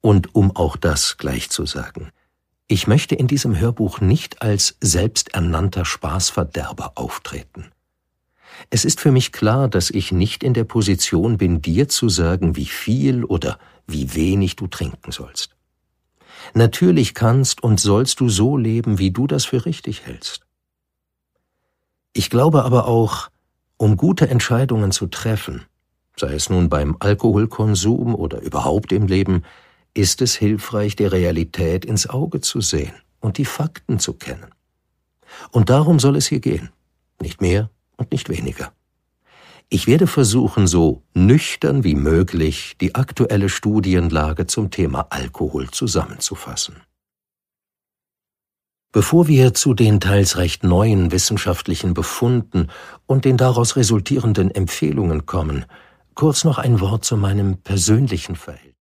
Und um auch das gleich zu sagen: Ich möchte in diesem Hörbuch nicht als selbsternannter Spaßverderber auftreten. Es ist für mich klar, dass ich nicht in der Position bin, dir zu sagen, wie viel oder wie wenig du trinken sollst. Natürlich kannst und sollst du so leben, wie du das für richtig hältst. Ich glaube aber auch, um gute Entscheidungen zu treffen, sei es nun beim Alkoholkonsum oder überhaupt im Leben, ist es hilfreich, der Realität ins Auge zu sehen und die Fakten zu kennen. Und darum soll es hier gehen, nicht mehr und nicht weniger. Ich werde versuchen, so nüchtern wie möglich die aktuelle Studienlage zum Thema Alkohol zusammenzufassen. Bevor wir zu den teils recht neuen wissenschaftlichen Befunden und den daraus resultierenden Empfehlungen kommen, kurz noch ein Wort zu meinem persönlichen Verhältnis.